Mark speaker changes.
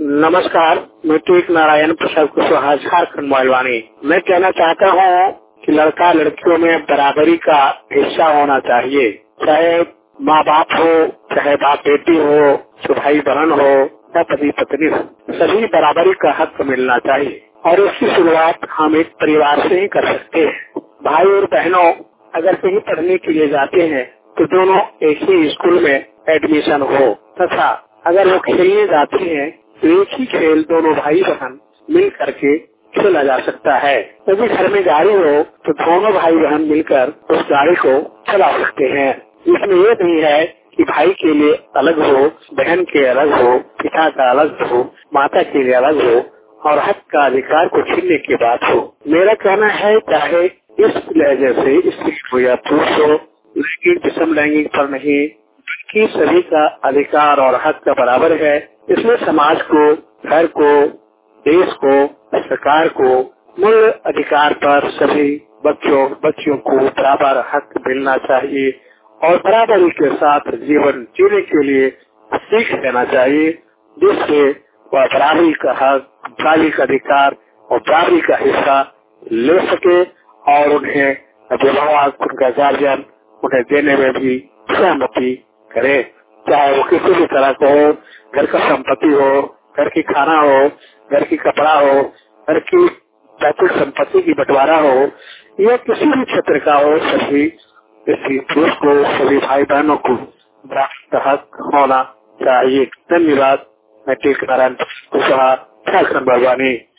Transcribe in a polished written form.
Speaker 1: नमस्कार, मैं टेक नारायण प्रसाद कुशवाहा, झारखंड मोबाइलवाणी। मैं कहना चाहता हूँ कि लड़का लड़कियों में बराबरी का हिस्सा होना चाहिए। चाहे माँ बाप हो, चाहे बाप बेटी हो, चाहे भाई बहन हो या पति पत्नी हो, सभी बराबरी का हक मिलना चाहिए। और इसकी शुरुआत हम एक परिवार से ही कर सकते हैं। भाई और बहनों अगर कहीं पढ़ने के लिए जाते हैं तो दोनों एक ही स्कूल में एडमिशन हो, तथा अगर वो खेलने जाते हैं तो एक ही खेल दोनों भाई बहन मिल करके खेला जा सकता है। यदि घर में गाड़ी हो तो दोनों भाई बहन मिलकर उस गाड़ी को चला सकते हैं। इसमें ये नहीं है कि भाई के लिए अलग हो, बहन के अलग हो, पिता का अलग हो, माता के लिए अलग हो और हक का अधिकार को छीनने की बात हो। मेरा कहना है चाहे इस लहजे से स्त्री हो या पुरुष हो, लैंगिक विषम लैंगिक पर नहीं, कि सभी का अधिकार और हक का बराबर है। इसमें समाज को, घर को, देश को, सरकार को मूल अधिकार पर सभी बच्चों को बराबर हक मिलना चाहिए और बराबरी के साथ जीवन जीने के लिए सीख देना चाहिए, जिससे वह बराबरी का हक, बराबरी का अधिकार और बराबरी का हिस्सा ले सके और उन्हें अभिभावक, उनका गार्जियन उन्हें देने में भी सहमति करे। चाहे वो किसी भी तरह को हो, घर का संपत्ति हो, घर की खाना हो, घर की कपड़ा हो, घर की पैतृक संपत्ति की बंटवारा हो या किसी भी क्षेत्र का हो, सभी किसी पुरुष को, सभी भाई बहनों को बराबर का हक होना चाहिए। धन्यवाद। मैं टेक नारायण कुशवाहा, झारखंड मोबाइलवाणी।